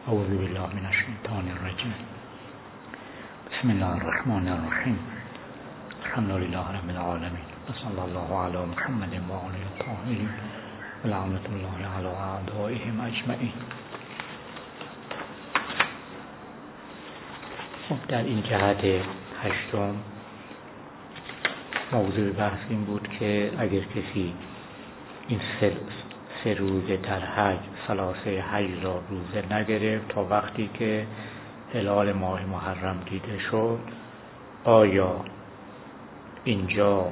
اعوذ بالله من الشیطان الرجیم. بسم الله الرحمن الرحیم. الحمد لله رب العالمین و صلی الله علی محمد و آله الطاهرین و لعنت الله علی اعدائهم اجمعین. در این جهت هشتم موضوع بحث این بود که اگر کسی این سه روزه در حج، ثلاثه حج را روزه نگرفت تا وقتی که هلال ماه محرم دیده شد، آیا اینجا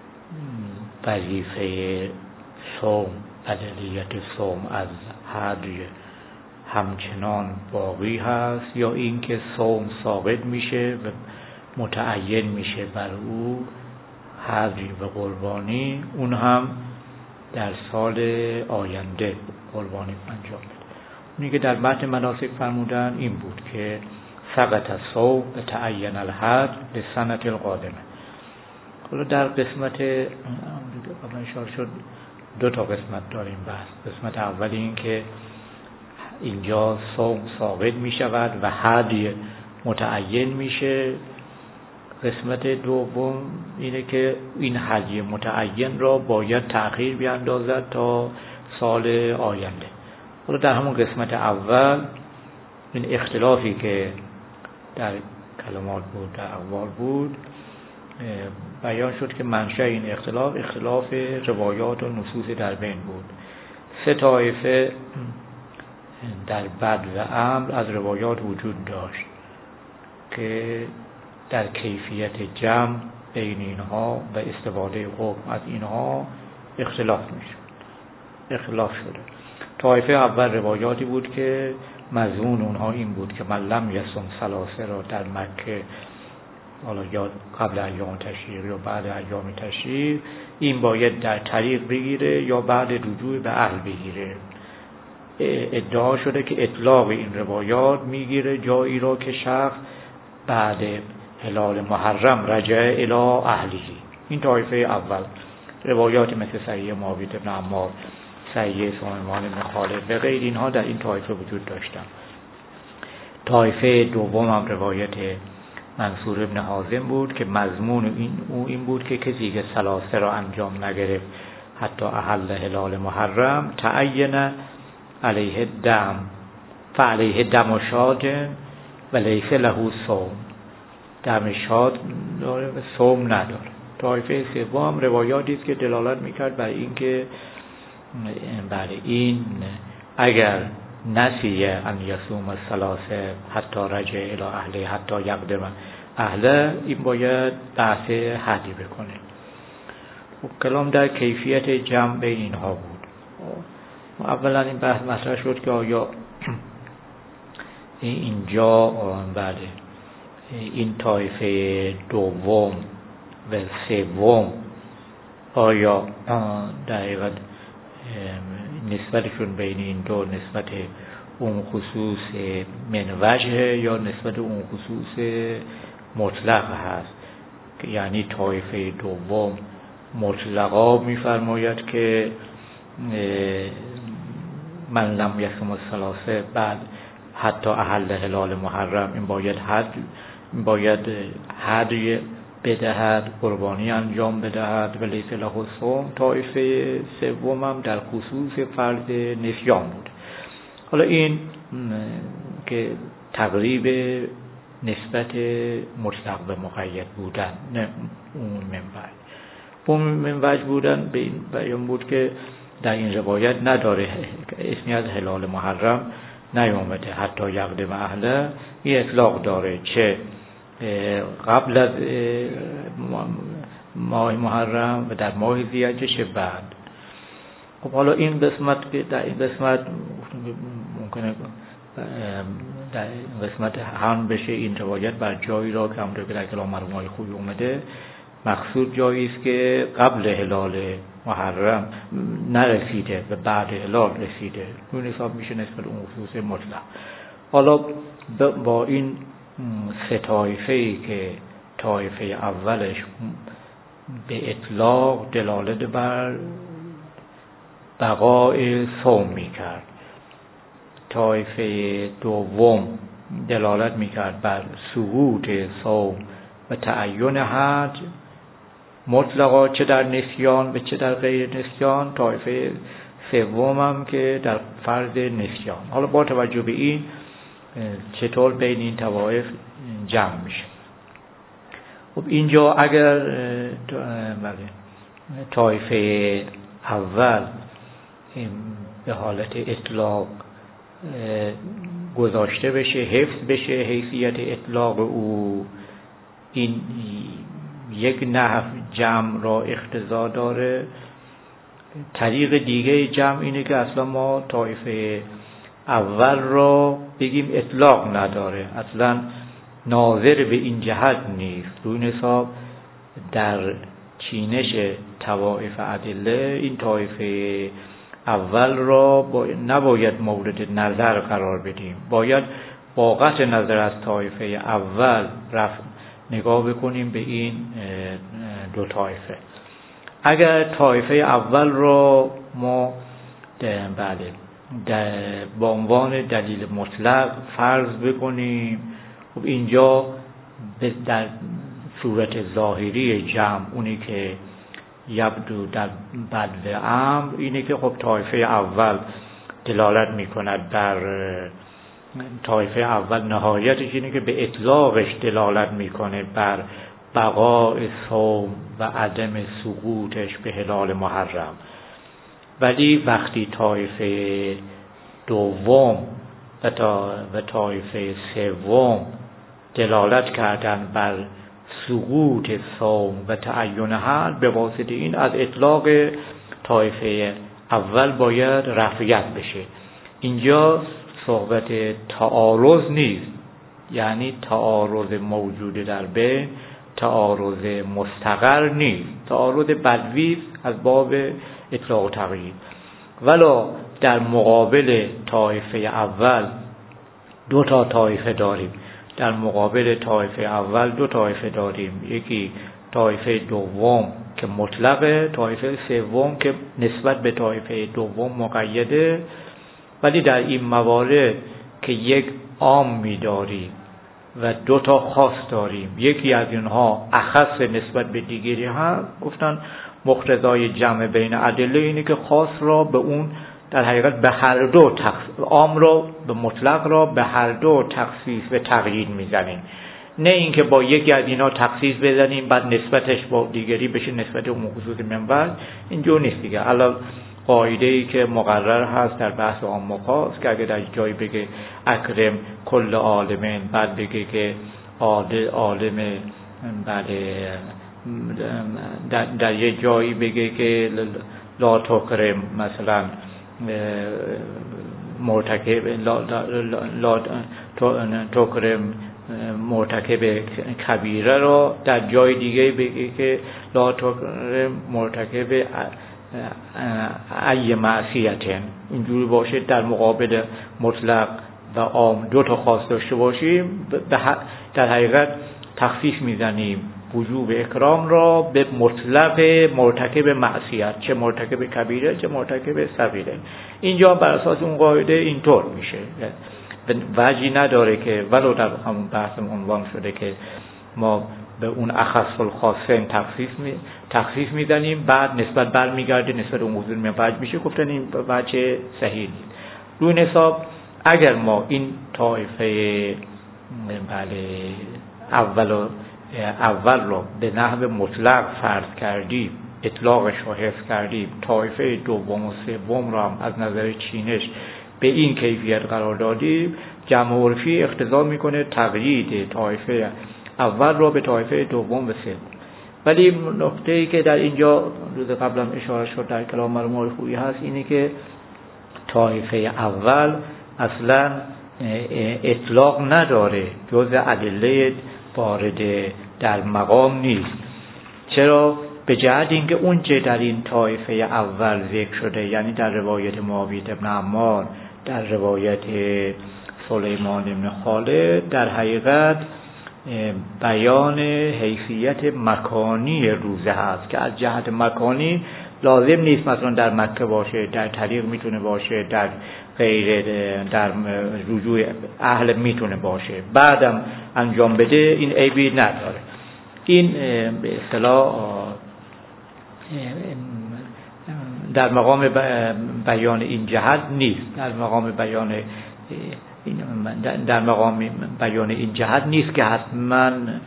وظیفه صوم، بدلیت صوم از هدی همچنان باقی هست یا اینکه صوم ثابت میشه و متعین میشه بر او هدی و قربانی، اون هم در سال آینده قربانی انجام بده. اونی که در متن مناسک فرمودن این بود که سقط الصوم و تعین الهدی للسنة القادمه. حالا در قسمت قبلا اشاره شد دو تا قسمت داریم بحث. قسمت اول این که اینجا صوم ثابت می شود و هدی متعین میشه. قسمت دوم اینه که این هدی متعین را باید تأخیر بیاندازد تا سال آینده. حالا در همون قسمت اول این اختلافی که در کلمات بود، در اقوال بود، بیان شد که منشأ این اختلاف روایات و نصوص در بین بود. سه طایفه در بد و امر از روایات وجود داشت که در کیفیت جمع بین اینها و استفاده حکم از اینها اختلاف شده. طایفه اول روایاتی بود که مضمون اونها این بود که من لم یصم ثلاثه را در مکه، حالا یا قبل ایام تشریق یا بعد ایام تشریق، این باید در طریق بگیره یا بعد رجوع به اهل بگیره. ادعا شده که اطلاق این روایات میگیره جایی را که شخص بعد هلال محرم رجع الی اهلیه. این طایفه اول. روایات مثل صحیح معاویه بن عمار، صحیح سلیمان بن خالد و غیر اینها در این طایفه وجود داشتن. طایفه دوم هم روایت منصور ابن حازم بود که مضمون این بود که کسی که ثلاثه را انجام نگرفت حتی احل هلال محرم تعین علیه دم فعلیه دم شاد و لیس له صوم. دم شاد داره و صوم نداره. طایفه سوم روایاتی است که دلالت میکرد بر این که اگر نسی ان یصوم الثلاثه حتی رجع الی اهله حتی یقدم اهله، این باید بحث هدی بکنه. کلام در کیفیت جمع بین اینها بود. اولا این بحث مطرح شد که آیا اینجا این طایفه دوم و سوم آیا در حقیقت نسبتشون بین این دو نسبت اون خصوص من وجه یا نسبت اون خصوص مطلق هست، یعنی طایفه دوم مطلقا میفرماید که من لم یصم الثلاثه بعد حتی احل هلال محرم این باید هدی بدهد، قربانی انجام بدهد و لیس له صوم. طایفه سوم هم در خصوص فرض نسیان بود. حالا این که تقریب نسبت مطلق به مقید بودن، نه اون منوج بودن به این بیان بود که در این روایت نداره اسمی از هلال محرم نیامده حتی یقدم اهله. این اطلاق داره چه قبل از ماه محرم و در ماه ذی‌حجه چه بعد. خب حالا این قسمت در این قسمت ممکنه در این قسمت هم بشه این روایت بر جایی را که همونطور که در کلام مرحومای خوبی اومده مقصود جایی است که قبل هلال محرم نرسیده و بعد هلال رسیده، اون حساب میشه نسبت اون خصوص مطلق. حالا با این سه طایفه‌ای که طایفه اولش به اطلاق دلالت بر بقای صوم میکرد طایفه دوم دلالت میکرد بر سقوط صوم و تعین حج مطلقا، چه در نسیان و چه در غیر نسیان. طایفه سوم هم که در فرض نسیان. حالا با توجه به این چطور بین این طوایف جمع میشه؟ خب اینجا اگر طایفه اول به حالت اطلاق گذاشته بشه، حفظ بشه حیثیت اطلاق او، این یک نحو جمع را اقتضا داره. طریق دیگه جمع اینه که اصلا ما طایفه اول را بگیم اطلاق نداره، اصلا ناظر به این جهت نیست. روی این حساب در چینش طوائف ادله این طایفه اول را نباید مورد نظر قرار بدیم، باید با قطع نظر از طایفه اول نگاه بکنیم به این دو طایفه. اگر طایفه اول را ما به عنوان دلیل مطلق فرض بکنیم، خب اینجا در صورت ظاهری جمع اونی که یبدو در بدو امر اینه که خب طایفه اول دلالت میکند بر طایفه اول، نهایتش اینه که به اطلاقش دلالت میکنه بر بقاء صوم و عدم سقوطش به هلال محرم. ولی وقتی طایفه دوم و طایفه سوم دلالت کردن بر سقوط صوم و تعین حل، به واسطه این از اطلاق طایفه اول باید رفعیت بشه. اینجا صحبت تعارض نیست، یعنی تعارض موجود در بین تعارض مستقر نیست، تعارض بدوی از باب اطلاق و تغییر. ولی در مقابل طایفه اول دو تا طایفه داریم، در مقابل طایفه اول دو طایفه داریم، یکی طایفه دوم که مطلقه، طایفه سوم که نسبت به طایفه دوم مقیده. ولی در این موارد که یک عام می‌داریم و دو تا خاص داریم، یکی از اینها اخص نسبت به دیگری هست، گفتن مقتضای جمع بین ادله اینه که خاص را به اون در حقیقت به هر دو عام را به مطلق را به هر دو تخصیص و تقیید میزنیم، نه اینکه با یکی از اینا تخصیص بزنیم بعد نسبتش با دیگری بشه نسبت اون خصوص منبع. اینجور نیست دیگه. الان قاعده‌ای که مقرر هست در بحث عام و خاص که اگه در جایی بگه اکرم کل عالمین، بعد بگه که عالم در یه جایی بگه که لا تکرم مثلا مرتکب لا تکرم مرتکب کبیره را، در جای دیگه بگه که لا تکرم مرتکب ای معصیتن. اینجوری باشه در مقابل مطلق و عام دو تا خاص داشته باشیم، در حقیقت تخصیص میزنیم وجوب اکرام را به مطلق مرتکب معصیت، چه مرتکب کبیره چه مرتکب صغیره. اینجا بر اساس اون قاعده اینطور میشه، وجهی نداره که ولو در همون بحث عنوان شده که ما به اون اخص الخاصین تخصیص میزنیم بعد نسبت برمیگرده نسبت اون موضوع منفعت میشه. گفتن این وجه صحیح نیست. روی این حساب اگر ما این طایفه اول رو به نحو مطلق فرض کردیم، اطلاقش رو حفظ کردیم، طایفه دوم و سوم رو هم از نظر چینش به این کیفیت قرار دادیم، جمع عرفی اقتضا میکنه تقیید طایفه اول رو به طایفه دوم و سوم. ولی نکته‌ای که در اینجا روز قبلم اشاره شد در کلام مرحوم خویی هست اینه که طایفه اول اصلا اطلاق نداره، جز ادله وارد در مقام نیست. چرا؟ به جهت اینکه اون چه در این طایفه اول ذکر شده، یعنی در روایت معاویه بن عمار، در روایت سلیمان بن خالد، در حقیقت بیان حیثیت مکانی روزه هست که از جهت مکانی لازم نیست مثلا در مکه باشه، در طریق میتونه باشه، در غیر در رجوع اهل میتونه باشه، بعدم انجام بده، این عیبی نداره. این به اصطلاح در مقام بیان این جهت نیست، در مقام بیان این جهت نیست که حتما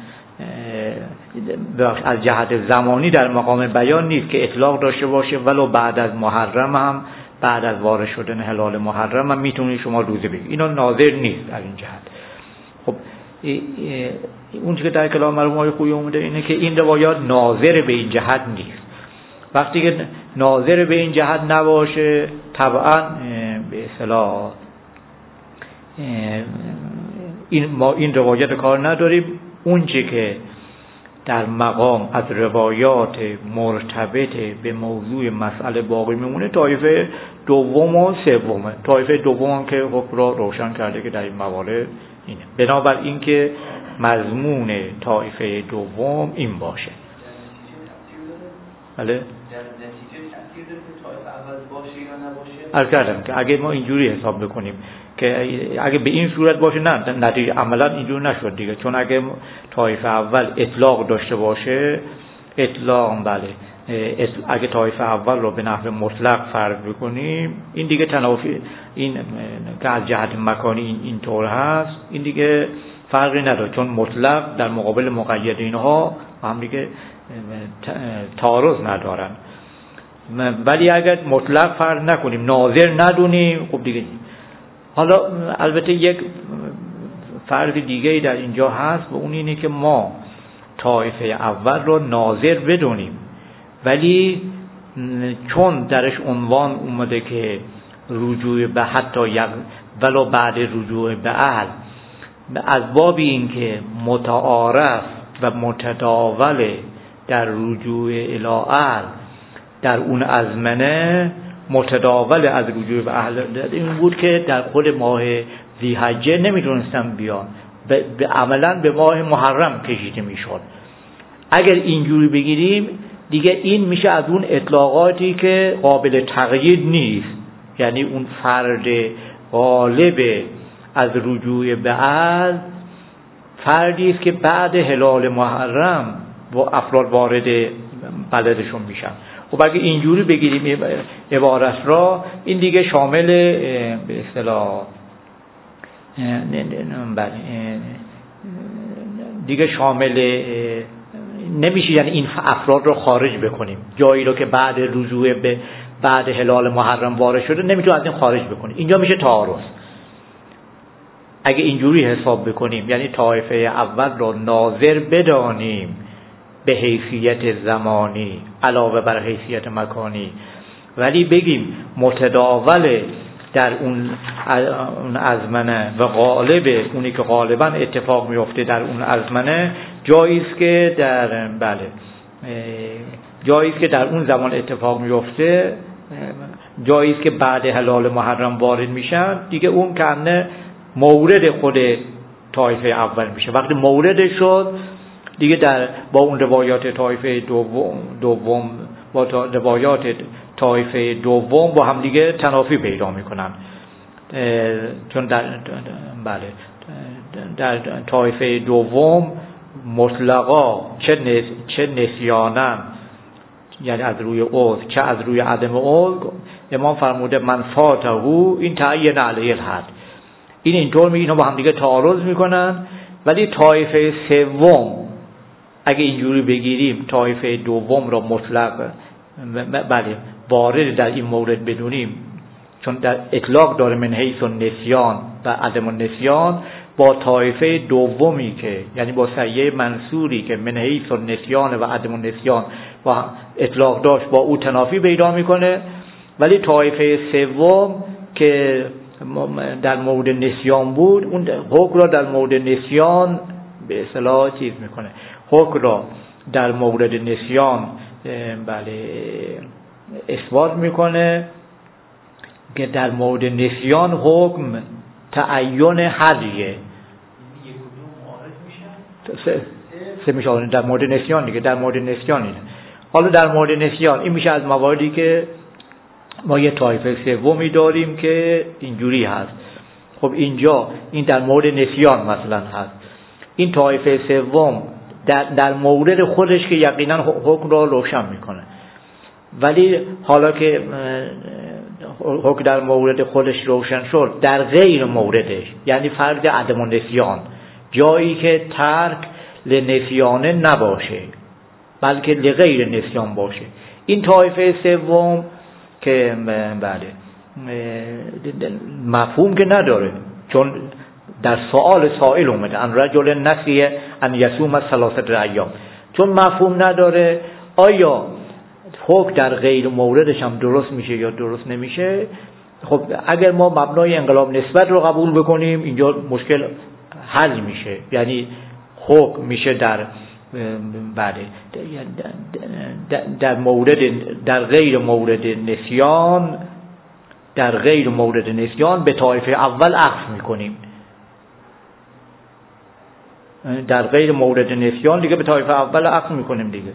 از جهت زمانی در مقام بیان نیست که اطلاق داشته باشه، ولو بعد از محرم هم، بعد از وارد شدن هلال محرم هم میتونید شما روزه بگیرید. اینا ناظر نیست در این جهت. خب اون چیزی که در کلام مرحوم آقای خویی اومده اینه که این روایات ناظر به این جهت نیست. وقتی که ناظر به این جهت نباشه، طبعا به اصطلاح ما این روایت کار نداریم. اون چیزی که در مقام از روایات مرتبط به موضوع مسئله باقی میمونه طایفه دوم و سومه. طایفه دوم که حکم را روشن کرده که در این موارد اینه. بنابر این که مضمون طایفه دوم این باشه. بله؟ عرض کردم که اگه ما اینجوری حساب بکنیم که اگه به این صورت باشه، نه نتیجه عملا اینجور نشد دیگه، چون اگه طایفه اول اطلاق داشته باشه، اطلاق بله، اگه طایفه اول رو به نحو مطلق فرض بکنیم، این دیگه تنافی، این که از جهت مکانی اینطور هست، این دیگه فرقی نداره، چون مطلق در مقابل مقید اینها هم دیگه تعارض ندارن. ولی اگر مطلق فرض نکنیم، ناظر ندونیم، خب دیگه. حالا البته یک فرض دیگه در اینجا هست و اون اینه که ما طایفه اول رو ناظر بدونیم، ولی چون درش عنوان اومده که رجوع به حتی ولو بعد رجوع به اهل، از باب این که متعارف و متداول در رجوع الی اهل در اون ازمنه، متداول از رجوع به اهل این بود که در خود ماه ذی‌حجه نمیتونستن بیان، عملا به ماه محرم کشیده میشد. اگر اینجوری بگیریم دیگه این میشه از اون اطلاقاتی که قابل تقیید نیست، یعنی اون فرد غالب از رجوع به اهل فردی است که بعد هلال محرم و افراد وارد بلدشون میشن. خب اگه اینجوری بگیریم عبارت را، این دیگه شامل به اصطلاح دیگه شامل نمیشه، یعنی این افراد رو خارج بکنیم. جایی رو که بعد رجوع به بعد هلال محرم وارد شده نمیتونه از این خارج بکنیم، اینجا میشه تعارض. اگه اینجوری حساب بکنیم، یعنی طایفه اول رو ناظر بدانیم به حیثیت زمانی علاوه بر حیثیت مکانی، ولی بگیم متداول در اون ازمنه و غالب اونی که غالبا اتفاق میفته در اون ازمنه، جاییست که در اون زمان اتفاق میفته، جاییست که بعد هلال محرم وارد میشن، دیگه اون کنه مورد خود طایفه اول میشه. وقتی مورد شد دیگه با اون روایات طایفه دوم با روایات طایفه دوم با هم دیگه تنافی پیدا میکنن، چون در طایفه دوم مطلقا چه نسیانن، یعنی از روی عذر چه از روی عدم عذر، امام فرموده من فاته این تعین علیه الحد. این اینطور میگه اینا با هم دیگه تعارض میکنن. ولی طایفه سوم اگه اینجوری بگیریم، طایفه دوم را مطلق وارد در این مورد بدونیم، چون در اطلاق داره من حیث النسیان و عدم النسیان، با طایفه دومی که یعنی با سیه منصوری که من حیث النسیان و عدم النسیان و اطلاق داشت، با او تنافی پیدا میکنه. ولی طایفه سوم که در مورد نسیان بود، اون حکم را در مورد نسیان به اصطلاح چیز میکنه، حکم را در مورد نسیان اثبات میکنه که در مورد نسیان حکم تعین حدیه سه میشه در مورد نسیان دیگه، در مورد نسیان اینه. حالا در مورد نسیان این میشه از مواردی که ما یه طایفه سومی داریم که اینجوری هست. خب اینجا این در مورد نسیان مثلا هست. این طایفه سوم در مورد خودش که یقینا حکم را روشن میکنه، ولی حالا که حکم در مورد خودش روشن شد، در غیر موردش، یعنی فرض عدم و نسیان، جایی که ترک لنسیانه نباشه بلکه لغیر نسیان باشه، این طایفه سوم که بله مفهوم که نداره، چون در سؤال سائل اومده ان رجل نسی ان یصوم ثلاثه ایام، چون مفهوم نداره آیا حکم در غیر موردش هم درست میشه یا درست نمیشه. خب اگر ما مبنای انقلاب نسبت رو قبول بکنیم اینجا مشکل حل میشه، یعنی حکم میشه در بله در مورد در غیر مورد نسیان، در غیر مورد نسیان به طایفه اول اخذ میکنیم، در غیر مورد نسیان دیگه به طایفه اول اخذ میکنیم دیگه،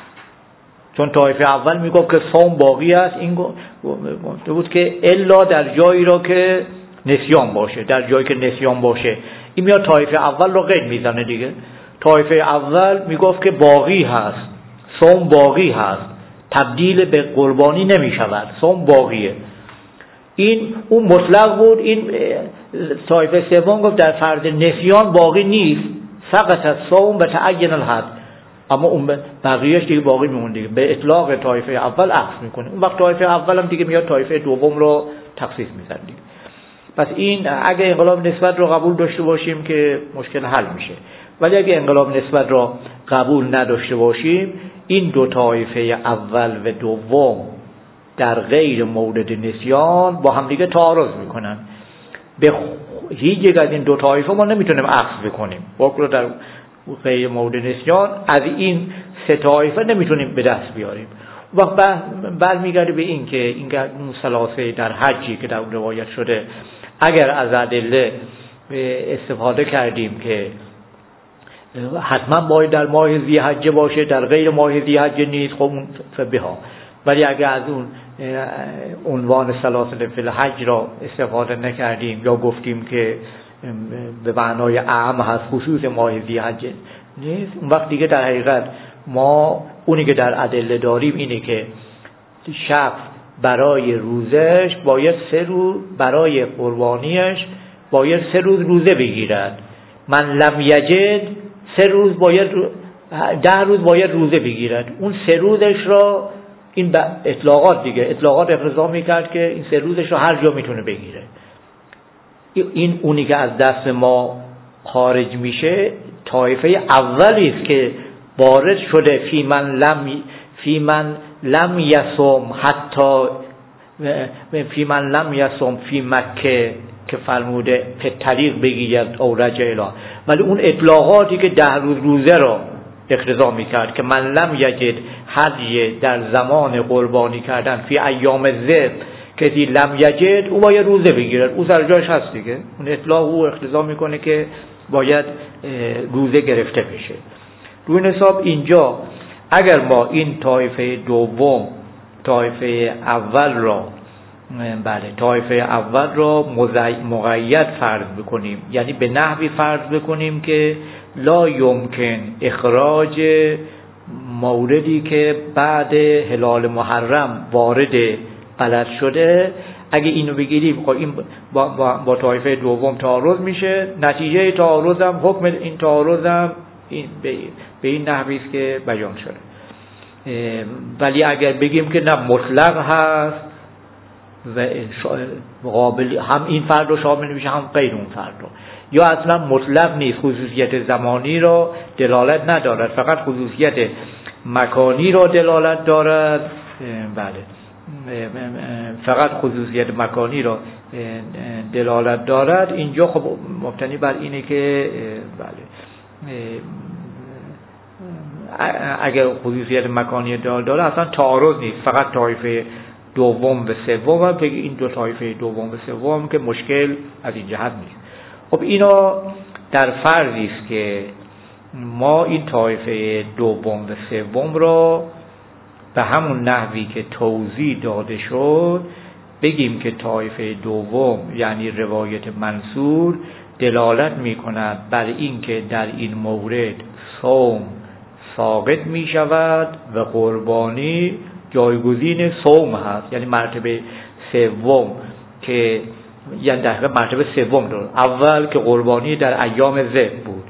چون طایفه اول میگفت که صوم باقی است، این گفته بود که الا در جایی را که نسیان باشه، در جایی که نسیان باشه این میاد طایفه اول رو قید میزنه دیگه. طایفه اول میگفت که باقی هست، صوم باقی هست، تبدیل به قربانی نمیشود، صوم باقیه. این اون مطلق بود. این طایفه سوم گفت در فرض نسیان باقی نیست، سقط الصوم و تعین الحد، اما اون بقیهش دیگه باقی میمونه دیگه، به اطلاق طایفه اول اخذ میکنه. اون وقت طایفه اول هم دیگه میاد طایفه دوم رو تخصیص میزنه دیگه. پس این اگه انقلاب نسبت رو قبول داشته باشیم که مشکل حل میشه، ولی اگه انقلاب نسبت رو قبول نداشته باشیم این دو طایفه اول و دوم در غیر مورد نسیان با هم دیگه تعارض میکنن. به هیچ یک از این دو طایفه ما نمیتونیم اخذ بکنیم، واقعا در غیر مورد نسیان از این سه طایفه نمیتونیم به دست بیاریم. وقت برمیگرده به این که این ثلاثه در حجی که در روایت شده اگر از ادله استفاده کردیم که حتما باید در ماه ذی‌حجه باشه، در غیر ماه ذی‌حجه نیست، خب اون فبها. ولی اگر از اون عنوان ثلاثه فی الحج را استفاده نکردیم یا گفتیم که به معنای اعم هست، خصوص ماه ذی‌حجه نیست، اون وقت دیگه در حقیقت ما اونی که در ادله داریم اینه که شخص برای روزش باید 3 روز، برای قربانیش باید 3 روز روزه بگیرد. من لم یجد 3 روز باید 10 روز باید روزه بگیرد. اون 3 روزش را این اطلاقات دیگه، اطلاقات اقتضا میکرد که این 3 روزش را هر جا میتونه بگیره. این اونی که از دست ما خارج میشه طایفه اولی است که وارد شده فی من لم یصم حتی فی من لم یصم فی مکه که فرموده که طریق بگیرد او رجع الی، ولی اون اطلاقاتی که 10 روز روزه را اقتضا میکرد که من لم یجد هدی در زمان قربانی کردن فی ایام ذبح کسی لم یجد او باید روزه بگیرد، او سر جایش هست دیگه. اون اطلاق او اقتضا میکنه که باید روزه گرفته بشه. روی حساب اینجا اگر ما این طایفه دوم طایفه اول را طایفه اول را مقید فرض بکنیم، یعنی به نحوی فرض بکنیم که لا یمکن اخراج موردی که بعد هلال محرم وارد بلد شده، اگه اینو بگیریم خب این با طایفه دوم تعارض میشه، نتیجه تعارض هم حکم این تعارض هم به این نحوی است که بیان شده. ولی اگر بگیم که نه مطلق هست و قابل هم این فرد رو شامل میشه هم غیر اون فرد رو، یا اصلا مطلق نیست، خصوصیت زمانی را دلالت ندارد، فقط خصوصیت مکانی را دلالت دارد، بله فقط خصوصیت مکانی را دلالت دارد، اینجا خب مبتنی بر اینه که بله اگر خصوصیت مکانی داره اصلا تعارض نیست، فقط طایفه دوم و سوم هم بگی این دو طایفه دوم و سوم که مشکل از این جهت نیست. خب اینا در فرضی است که ما این طایفه دوم و سوم را به همون نحوی که توضیح داده شد بگیم که طایفه دوم یعنی روایت منصور دلالت می کند بر این که در این مورد صوم ساقط می شود و قربانی جایگزین صوم هست. یعنی مرتبه سوم که یعنی در مرتبه سوم داره. اول که قربانی در ایام ذبح بود،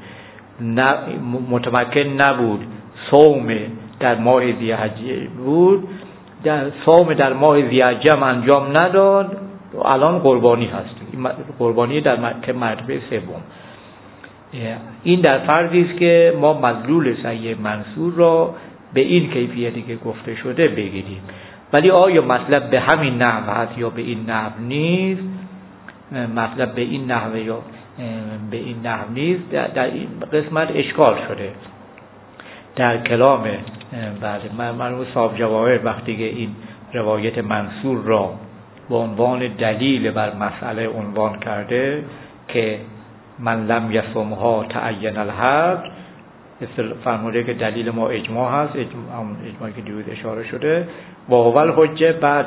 متمکن نبود، صوم در ماه ذی‌حجه بود، در صوم در ماه ذی‌حجه انجام نداد، الان قربانی هست. قربانی در مرتبه سوم. این در فرضی است که ما مدلول صحیح منصور را به این کیفیتی که گفته شده بگیریم. ولی آیا مطلب به همین نحو هست یا به این نحو نیست؟ مطلب به این نحو یا به این نحو نیست. در این قسمت اشکال شده در کلام مرحوم صاحب جواهر وقتی که این روایت منصور را به عنوان دلیل بر مسئله عنوان کرده که من لم یصمها تعین الحج، فرموده که دلیل ما اجماع هست، اجماعی که دیروز اشاره شده، و اول حجه بعد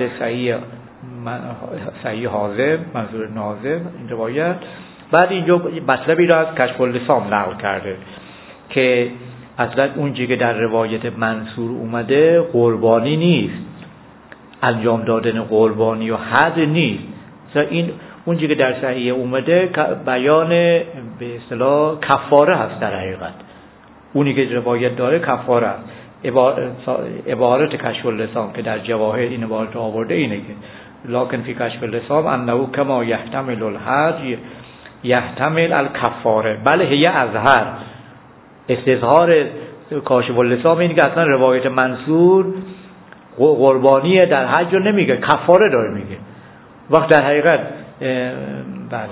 صحیح حاضر منظور ناظر این روایت. بعد اینجا مطلبی را از کشف اللسان نقل کرده که اصلا اونجایی که در روایت منصور اومده قربانی نیست، انجام دادن قربانی و حد نیست. این اونجایی که در صحیح اومده بیان به اصطلاح کفاره هست. در حقیقت اونی که روایت داره کفاره است. عبارت کشف اللسان که در جواهر این عبارت آورده اینه که لکن فی کشف اللسان انه کما یحتمل الحج یحتمل الکفاره، بله هی اظهر. استظهار کاشف اللسان اینه که اصلا روایت منصور قربانی در حج رو نمیگه، کفاره داره میگه. وقت در حقیقت بله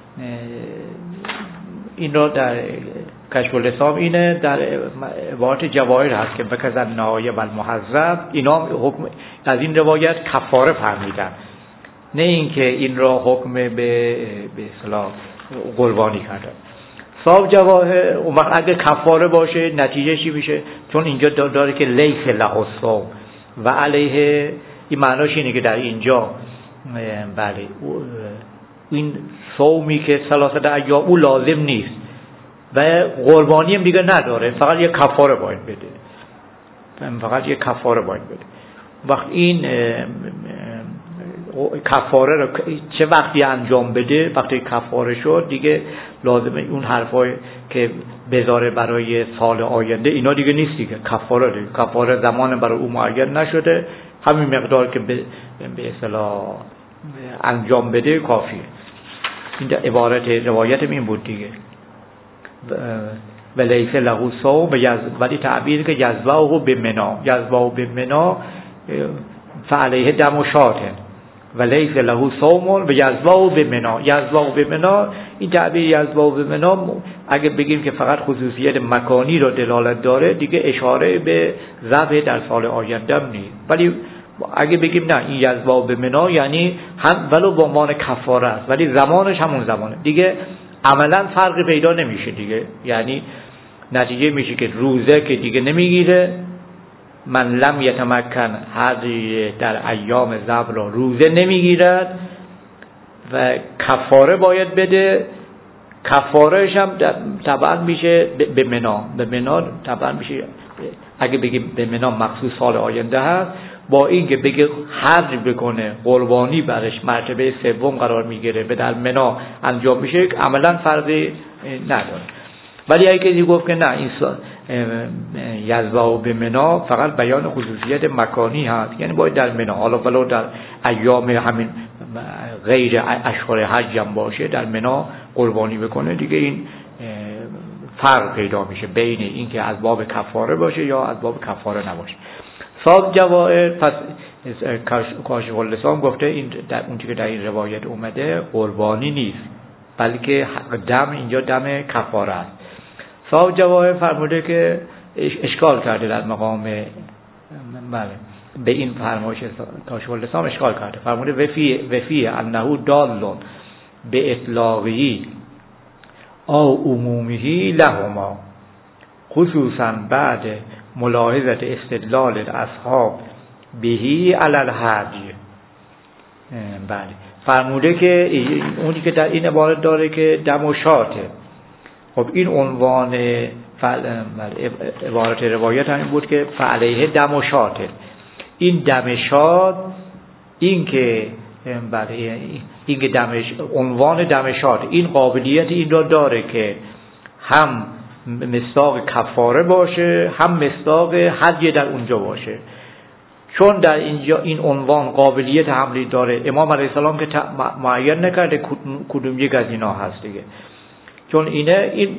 این رو در کشف اللسان اینه در عبارت جواهر هست که بکزن نهایه و المحذب اینا حکم از این روایت کفاره فهمیدن، نه اینکه این را حکم به اصطلاح قربانی کردن. صاحب جواهر اون وقت اگه کفاره باشه نتیجه چی میشه؟ چون اینجا داره که لیس له الصوم و علیه، این معناش اینه که در اینجا بله این صومی که 3 ایام او لازم نیست و قربانی هم دیگه نداره، فقط یه کفاره باید بده، وقت این کفاره رو چه وقتی انجام بده؟ وقتی کفاره شد دیگه لازمه اون حرفای که بذاره برای سال آینده اینا دیگه نیست دیگه، کفاره زمان برای او معین نشده، همین مقدار که به اصطلاح انجام بده کافیه. این عبارت روایت این بود دیگه، ولیس له صوم، ولی تعبیر که یذبحه بمنا فعلیه دم شاة ولیس له صوم و یذبحه بمنا. این تعبیر یذبحه بمنا اگه بگیم که فقط خصوصیت مکانی رو دلالت داره دیگه اشاره به ذبح در سال آینده نیست. ولی اگه بگیم نه این یذبحه بمنا یعنی هم ولو به عنوان کفاره است ولی زمانش همون زمانه، دیگه عملا فرقی پیدا نمیشه دیگه. یعنی نتیجه میشه که روزه که دیگه نمیگیره، من لم یتمکن هدی در ایام ذبح را روزه نمیگیرد و کفاره باید بده. کفارهش هم طبعا میشه به منا طبعا میشه. اگه بگیم به منا مخصوص سال آینده هست، با این که بگه حج بکنه قربانی برش مرتبه سوم قرار میگیره به در منا انجام میشه، عملا فرقی نداره. ولی اگه کسی گفت که نه این یذبحه بمنا فقط بیان خصوصیت مکانی هست، یعنی باید در منا، حالا ولو در ایام همین غیر اشهر حج هم باشه در منا قربانی بکنه، دیگه این فرق پیدا میشه بین این که از باب کفاره باشه یا از باب کفاره نباشه. صاحب جواهر پس کاشف اللسان گفته این در اون که در این روایت اومده قربانی نیست بلکه دم اینجا دم کفاره است. صاحب جواهر فرموده که اشکال کرده در مقام به این فرمایش کاشف اللسان اشکال کرده، فرموده وفی انه دال به اطلاقی او عمومی لهما خصوصا بعد ملاحظت استدلال اصحاب بهی علی الحج. بله فرموده که اونی که در این عبارت داره که دم و شاته. خب این عنوان عبارت روایت همین بود که فعلیه دم و شاته. این دم شاد، این که بله این که عنوان دم شاد این قابلیت این را داره که هم مصداق کفاره باشه، هم مصداق حج در اونجا باشه. چون در اینجا این عنوان قابلیت حملی داره، امام علیه السلام که معین نکرده کدوم یک از اینا هست دیگه. چون این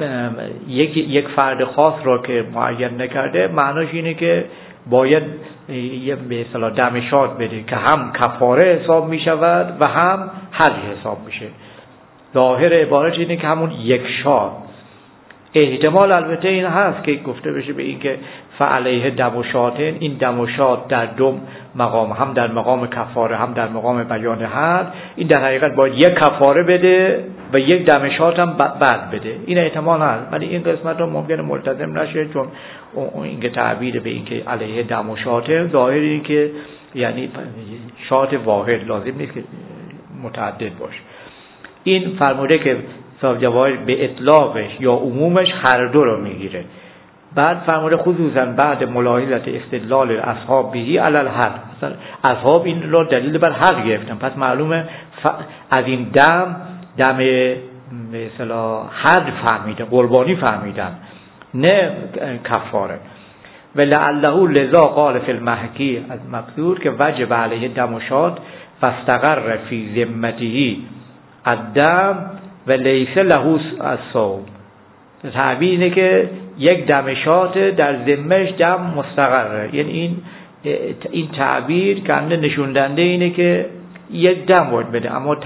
یک فرد خاص را که معین نکرده، معناش اینه که باید به اصطلاح دم شاد بده که هم کفاره حساب می شود و هم حج حساب میشه. ظاهر عبارت اینه که همون یک شاد. احتمال البته این هست که گفته بشه به این که فعلیه دم و شاتن، این دم و شات در دو مقام، هم در مقام کفاره هم در مقام بیان حد، این در حقیقت باید یک کفاره بده و یک دم شات هم بعد بده. این احتمال هست، ولی این قسمت رو ممکنه ملتزم نشه، چون این که تعبیر به این که علیه دم و شاتن ظاهر این که یعنی شات واحد، لازم نیست که متعدد باشه. این فرموده که صاحب جواهر به اطلاقش یا عمومش هر دو رو میگیره. بعد فرموده خصوصا بعد ملاحظت استدلال اصحاب بهی علی الحد، اصحاب این رو دلیل بر حد گرفتن، پس معلومه از این دم به اصطلاح حد فهمیدن، قربانی فهمیدن، نه کفاره. و لعله لذا قال فی المحکی از مقصود که وجب علیه دم و شاد فاستقر فی ذمته الدم و لیس له الصوم. تعبیر اینه که یک دم شات در ذمهش دم مستقره. یعنی این تعبیر کنده نشوندنده اینه که یک دم باید بده، اما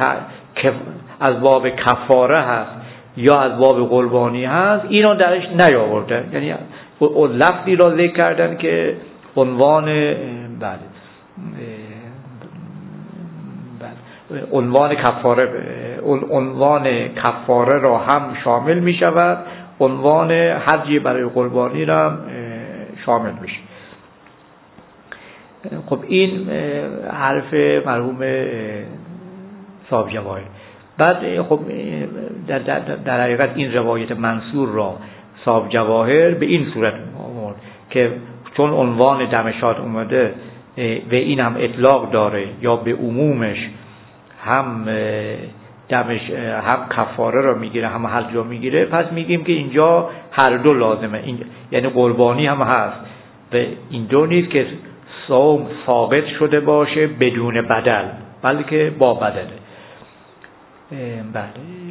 از باب کفاره هست یا از باب قربانی هست اینو درش نیاورده. یعنی لفظی را ذکر کردن که عنوان عنوان کفاره را هم شامل می شود، عنوان حجی برای قربانی را هم شامل میشه. خب این حرف مرحوم صاحب جواهر. بعد خب در حقیقت این روایت منصور را صاحب جواهر به این صورت آورد که چون عنوان دم شاد اومده و این هم اطلاق داره یا به عمومش هم دمش هم کفاره را میگیره هم حج را میگیره، پس میگیم که اینجا هر دو لازمه. یعنی قربانی هم هست و این دو نیست که صوم ثابت شده باشه بدون بدل، بلکه با بدله. بله.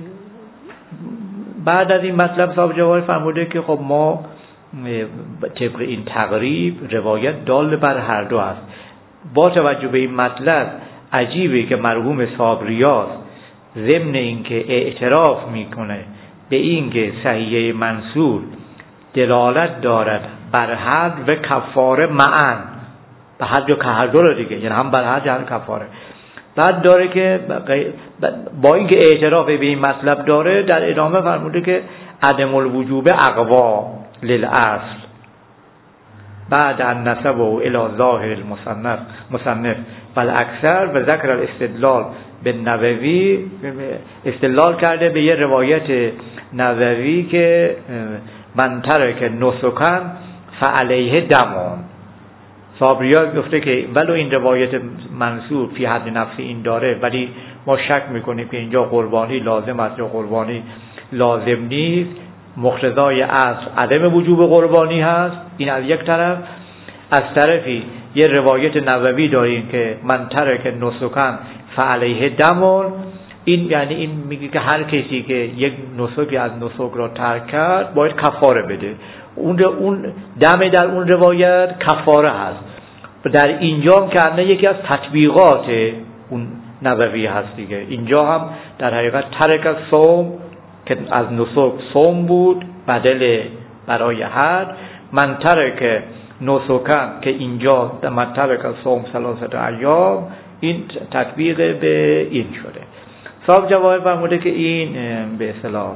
بعد از این مطلب صاحب جواهر فرموده که خب ما طبق این تقریب روایت دال بر هر دو است. با توجه به این مطلب عجیبه که مرحوم صاحب ریاض ضمن اینکه اعتراف میکنه به اینکه صحیحه منصور دلالت دارد بر حد و کفاره معاً، به حد و که هر دو رو دیگه، یعنی هم بر حد هم کفاره. بعد داره که با اینکه اعتراف به این مطلب داره در ادامه فرموده که عدم الوجوب اقوا للاصل بعد ان نسبه الی ظاهر المصنف بل اکثر و ذکر الاستدلال به نووی، استدلال کرده به یه روایت نووی که من ترک نسکن فعلیه دمون. صابریات گفته که ولو این روایت منصور فی حد نفسی این داره، ولی ما شک میکنیم که اینجا قربانی لازم است یا قربانی لازم نیست. مقتضای اصل عدم وجوب قربانی هست، این از یک طرف. از طرفی یه روایت نووی داریم که من ترک نسکن فعلیه دمون، این یعنی این میگه که هر کسی که یک نسکی از نسک را ترک کرد باید کفاره بده. اون دم در اون روایت کفاره هست. در اینجا هم که یکی از تطبیقات اون نووی هست دیگه. اینجا هم در حقیقت ترک از صوم که از نسک صوم بود بدل برای حد، من ترک نسکن که اینجا من ترک از صوم 3 ایام، این تطبیق به این شده. صاحب جواهر فرموده که این به اصطلاح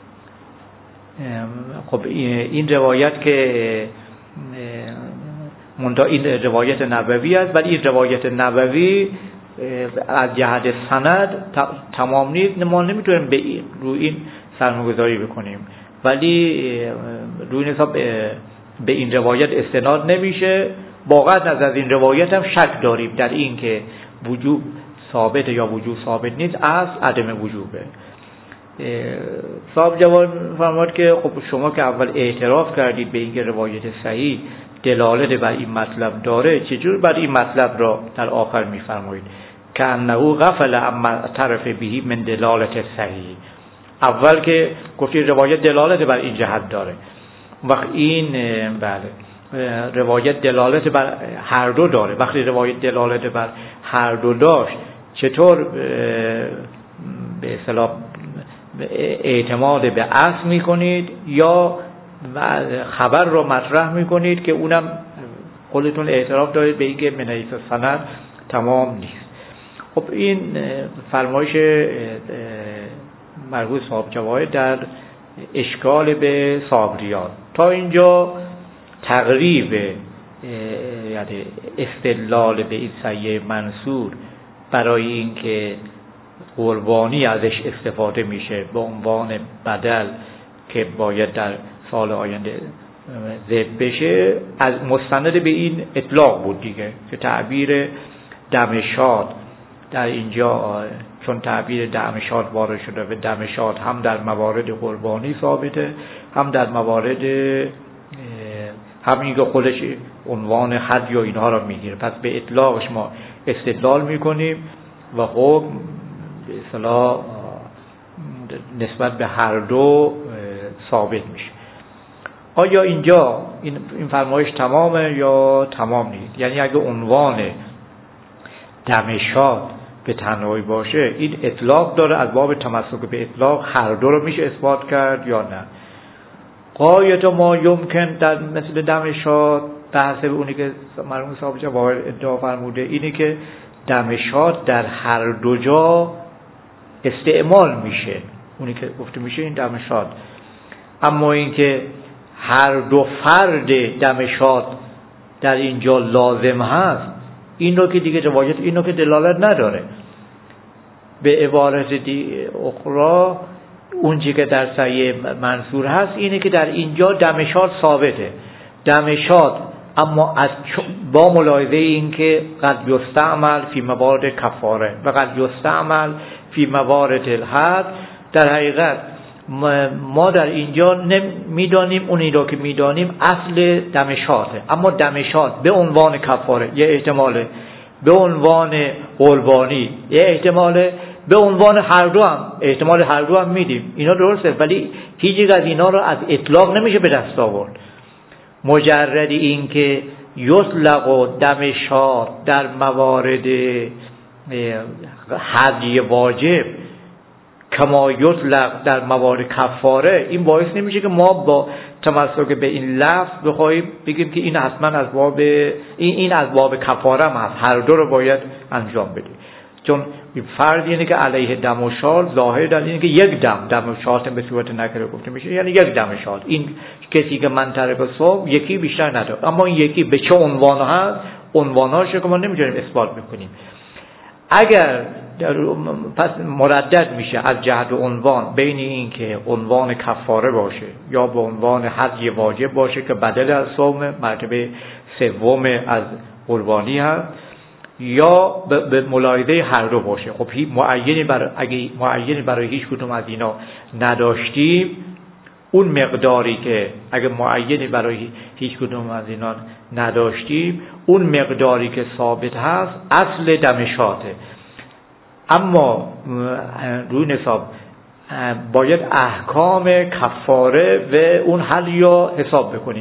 خب این روایت که منتها این روایت نبوی است، ولی این روایت نبوی از جهت سند تمام نیست. ما نمیتونیم روی این سرمایه‌گذاری بکنیم، ولی روی این حساب به این روایت استناد نمیشه. واقعا از این روایت هم شک داریم در این که وجوب ثابت یا وجوب ثابت نیست، از عدم وجوبه. صاحب جواب فرمود که خب شما که اول اعتراف کردید به اینکه روایت صحیح دلالت بر این مطلب داره، چجور بر این مطلب را در آخر میفرمایید که انه غفل اما طرف بهی من دلالت صحیح؟ اول که گفتید روایت دلالت بر این جهت داره، وقت این بله روایت دلالت بر هر دو داره. وقتی روایت دلالت بر هر دو داشت، چطور به اصطلاح اعتماد به اصل میکنید یا خبر رو مطرح میکنید که اونم خودتون اعتراف دارید به اینکه من حیث سند تمام نیست؟ خب این فرمایش مرحوم صاحب جواهر در اشکال به صابریان. تا اینجا تقریب یعنی استدلال به این صحیح منصور برای اینکه قربانی ازش استفاده میشه به عنوان بدل که باید در سال آینده ذبح بشه، از مستند به این اطلاق بود دیگه، که تعبیر دم شاد در اینجا چون تعبیر دم شاد وارد شده و دم شاد هم در موارد قربانی ثابته، هم در موارد همین که خودش عنوان حد یا اینها را میگیره، پس به اطلاقش ما استدلال میکنیم و خب به اصطلاح نسبت به هر دو ثابت میشه. آیا اینجا این فرمایش تمامه یا تمام نیست؟ یعنی اگه عنوان دم شاد به تنهایی باشه این اطلاق داره، از باب تمسک به اطلاق هر دو رو میشه اثبات کرد یا نه؟ غایت ما یمکن در مثل دم شاد به حسب اونی که مرحوم صاحب جواهر ادعا فرموده اینه که دم شاد در هر دو جا استعمال میشه، اونی که گفته میشه این دم شاد. اما اینکه هر دو فرد دم شاد در اینجا لازم هست، این رو که دیگه روایت اینو که دلالت نداره. به عبارت اخرى اون چیزی که در صحیح منصور هست اینه که در اینجا دم شاد ثابته، دم شاد، اما از با ملاحظه این که قد یستعمل فی موارد کفاره و قد یستعمل فی موارد الحد. در حقیقت ما در اینجا میدانیم اونی رو که میدانیم اصل دم شاده، اما دم شاد به عنوان کفاره یه احتماله، به عنوان قربانی یه احتماله، به عنوان هر دو هم احتمال هر دو هم میدیم. اینا درسته، ولی هیچ از اینا رو از اطلاق نمیشه به دست آورد. مجرد این که یطلق و دم شاد در موارد هدی واجب کما یطلق در موارد کفاره، این باعث نمیشه که ما با تمسک به این لفظ بخوایم بگیم که این حتما از باب این از باب کفاره هم هست، هر دو رو باید انجام بدیم. چون فرض اینه که علیه دم و شاد ظاهر در اینه که یک دم و شاد به صورت نکره گفته میشه، یعنی یک دم شاد. این کسی که من طرف صوم یکی بیشتر نداره، اما این یکی به چه عنوان هست، عنواناش رو که ما نمیتونیم اثبات بکنیم. اگر پس مردد میشه از جهت عنوان بین این که عنوان کفاره باشه یا به عنوان هدی واجب باشه که بدل از صوم، مرتبه سوم از قربانی هست، یا به ملاحظه هر دو باشه. خب اگه معینی برای هیچ کدوم از اینا نداشتیم، اون مقداری که اگه معینی برای هیچ کدوم از اینا نداشتیم، اون مقداری که ثابت هست اصل دم شاده. اما روی نصاب باید احکام کفاره و اون حل یا حساب بکنیم.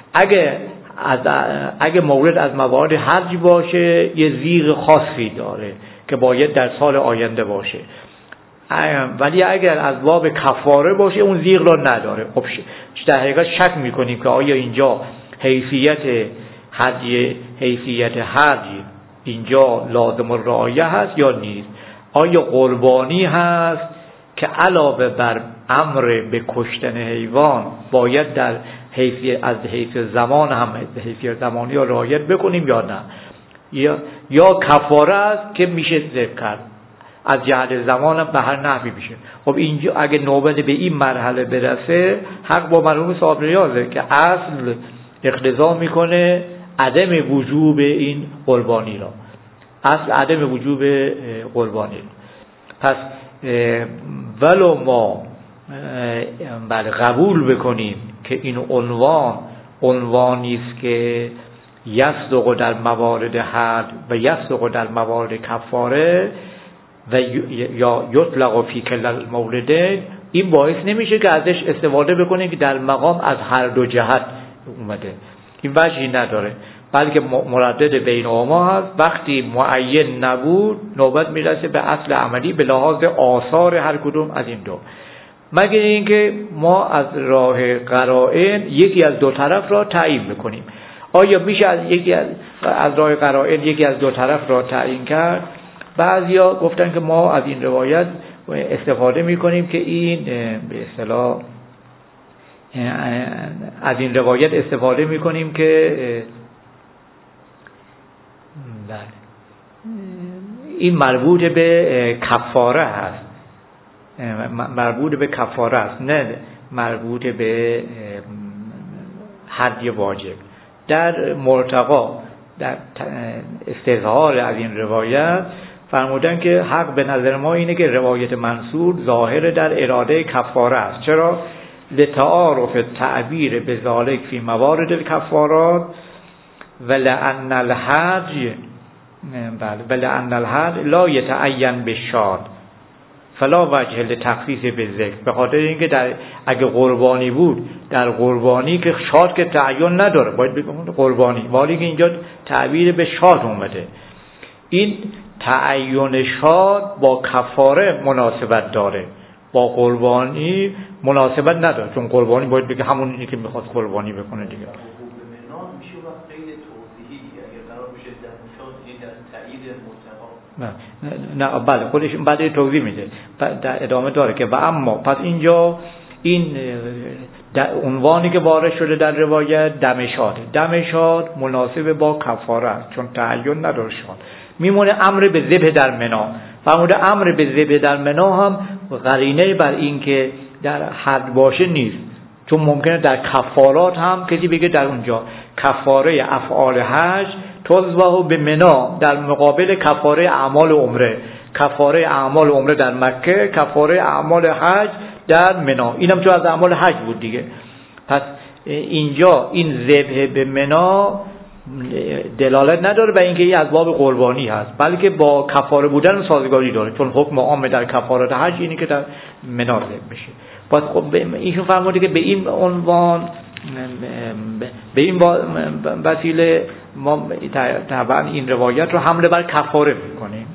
اگه مورد از موارد حج باشه یه زیغ خاصی داره که باید در سال آینده باشه، ولی اگر از باب کفاره باشه اون زیغ رو نداره. خب در حقیقت شک میکنیم که آیا اینجا حیثیت حج اینجا لازم الرعایه هست یا نیست. آیا قربانی هست که علاوه بر امر به کشتن حیوان باید در از حیث زمان هم حیث زمانی رو رعایت بکنیم یا نه، یا کفاره است که میشه ذبح کرد از جهت زمان هم به هر نحوی میشه. خب اینجا اگه نوبت به این مرحله برسه حق با مرحوم صاحب نیازه که اصل اقتضا میکنه عدم وجوب این قربانی را، اصل عدم وجوب قربانی را. پس ولو ما بله قبول بکنیم که این عنوانی است که یصدق در موارد حد و یصدق در موارد کفاره و یا یطلق فی کل الموردین، این باعث نمیشه که ازش استفاده بکنیم که در مقام از هر دو جهت اومده، این وجهی نداره، بلکه مردد بینهما هست. وقتی معین نبود نوبت میرسه به اصل عملی به لحاظ آثار هر کدوم از این دو، مگر اینکه ما از راه قرائن یکی از دو طرف را تعیین بکنیم. آیا میشه از راه قرائن یکی از دو طرف را تعیین کرد؟ بعضیا گفتن که ما از این روایت استفاده میکنیم که این به اصطلاح از این روایت استفاده میکنیم که این مربوط به کفاره هست، مربوط به کفاره است، نه مربوط به حد واجب. در مرتقا در استظهار از این روایت فرمودن که حق به نظر ما اینه که روایت منصور ظاهر در اراده کفاره است. چرا؟ لتعارف تعبیر به ذالک فی موارد الکفارات ولأن الحد لا یتعین بالشاد فلا وجه لتخصیص بالذکر. به خاطر اینکه اگه قربانی بود در قربانی که شاد که تعین نداره باید بگم قربانی، ولی که اینجا تعبیر به شاد اومده، این تعین شاد با کفاره مناسبت داره، با قربانی مناسبت نداره، چون قربانی باید بگه همونی که میخواد قربانی بکنه دیگه. نه بله خودش بعد توضیح میده، در ادامه داره که و اما پس اینجا این عنوانی که وارد شده در روایت دم شاد مناسب با کفاره است، چون تعین نداره شاد. میمونه امر به ذبح در منا. فرموده امر به ذبح در منا هم قرینه بر این که در حد باشه نیست، چون ممکنه در کفارات هم کسی بگه در اونجا کفاره افعال حج تذبح به منا در مقابل کفاره اعمال عمره، کفاره اعمال عمره در مکه، کفاره اعمال حج در منا، اینم چون از اعمال حج بود دیگه. پس اینجا این ذبح به منا دلالت نداره به اینکه این از باب قربانی هست، بلکه با کفاره بودن سازگاری داره، چون حکم عام در کفارات حج اینه که در منا ذبح بشه. پس خب ایشون فرموده که به این عنوان به این وسیله ما طبعا این روایت رو حمله بر کفاره میکنیم.